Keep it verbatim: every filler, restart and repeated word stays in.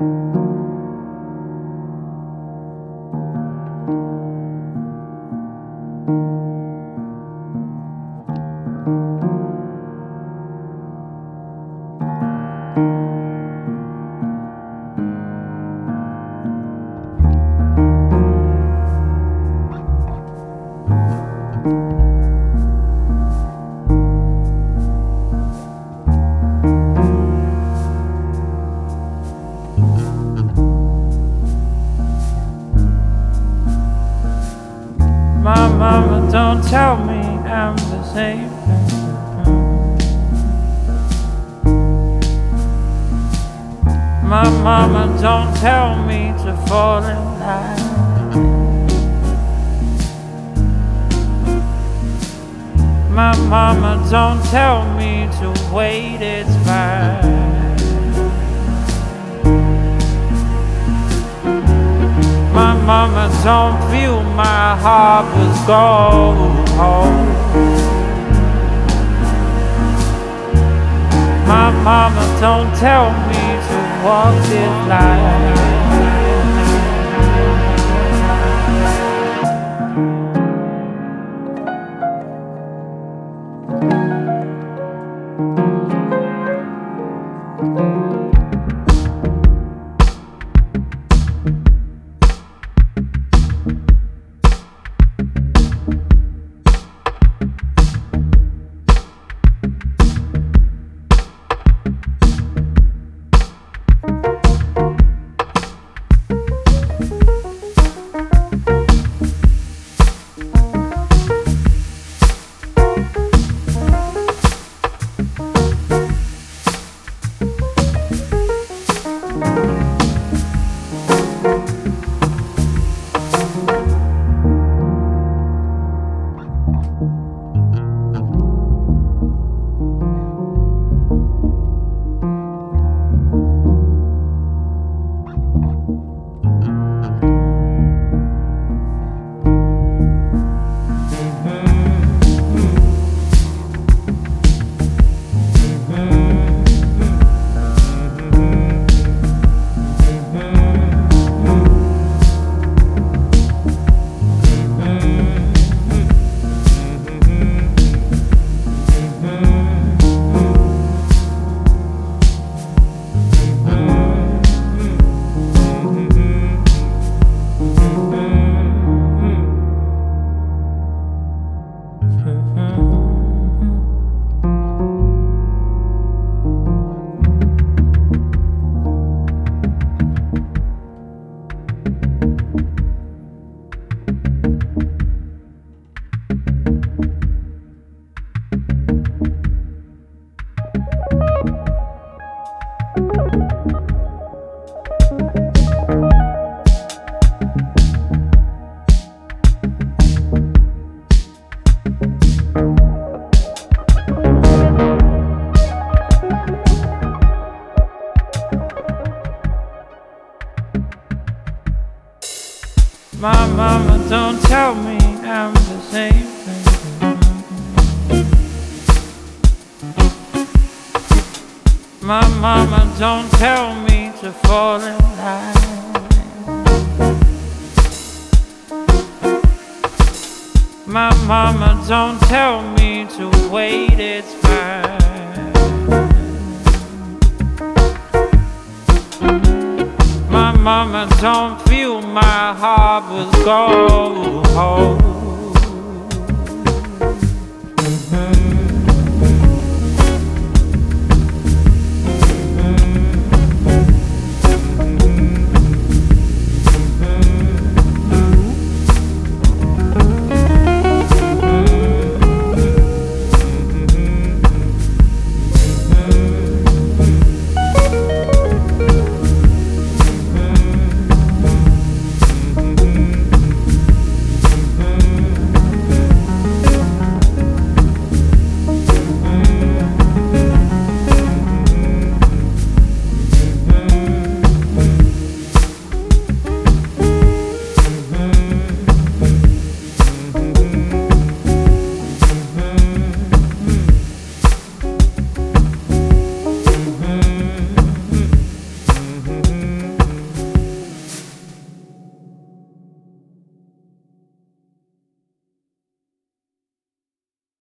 My mama don't tell me I'm the same. My mama don't tell me to fall in line. My mama don't tell me to wait, it's fine. My mama don't fill my heart with gold. My mama don't tell me to walk this line. My mama don't tell me I'm the same. My mama don't tell me to fall in line. My mama don't tell me to wait, it's fine. My mama don't fill my heart with gold.